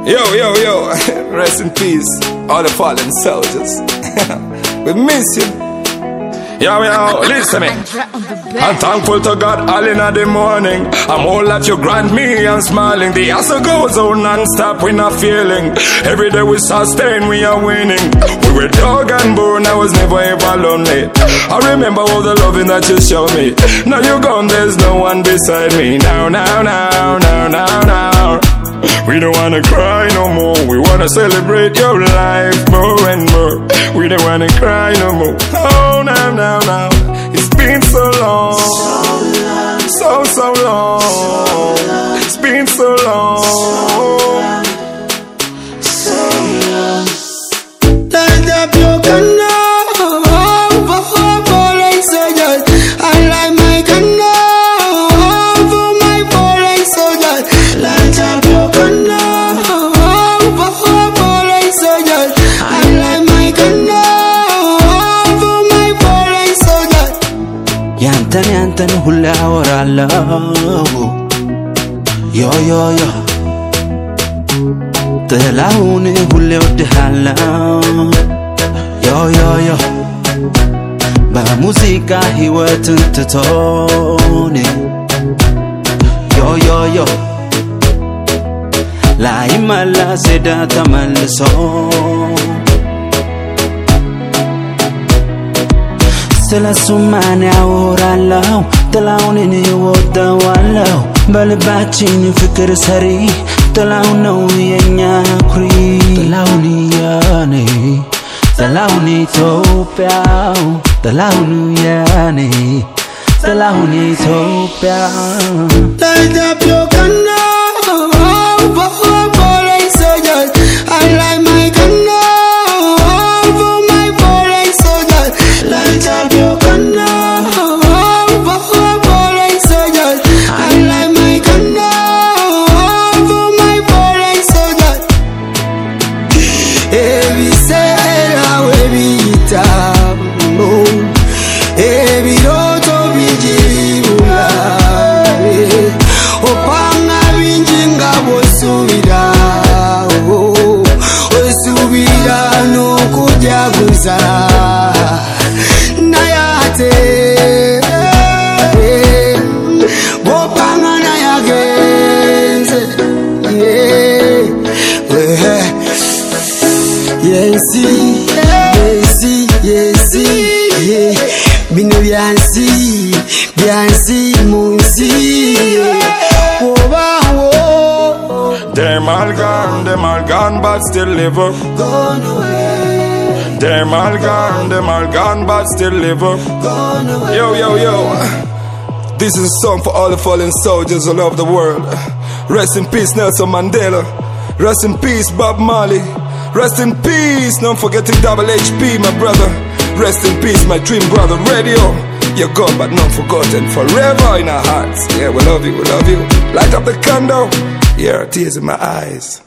Yo, rest in peace, all the fallen soldiers. We miss you. Yo, listen me. I'm thankful to God all in the morning. I'm all that you grant me and smiling. The hustle goes on non-stop, we not feeling. Every day we sustain, we are winning. We were dog and bone, I was never ever lonely. I remember all the loving that you showed me. Now you're gone, there's no one beside me. Now. We don't wanna cry no more. We wanna celebrate your life more and more. We don't wanna cry no more. Oh, now. It's been so long. So long. It's been so long. Light up your candle. I light my candle for my fallen soldiers. Light up your candle for fallen soldiers. I light my candle for my fallen soldiers. Yantan hula orala. Yo. Telaune hule otehala. Yo. Ba musica hiwatun tutone. Yo. La imala seda tamalso. Sela sumane auralo. Talaune ni woda walo. Balbachi ni fikir sari. Talaune yenya kuri. Talaune yane. Talaune Ethiopia. Talaune yani. Talaune Ethiopia. Light up your candle for fallen soldiers. I light my candle for my fallen soldiers. Light up your candle for fallen soldiers. I light my candle for my fallen soldiers. Every sailor will be down. Every roto bijibula. Opanga binjinga bosubira. Osubira no kujaguza. Nayate. Opanga nayagenze. Yes. Bino Biansi, Munsi. Them all gone, but still live up. Gone away. Them all gone, but still live up. Gone away. Yo. This is a song for all the fallen soldiers all over the world. Rest in peace, Nelson Mandela. Rest in peace, Bob Marley. Rest in peace, not forgetting Double HP, my brother. Rest in peace, my dream brother, Radio. You're gone but not forgotten, forever in our hearts. Yeah, we love you. Light up the candle. Yeah, tears in my eyes.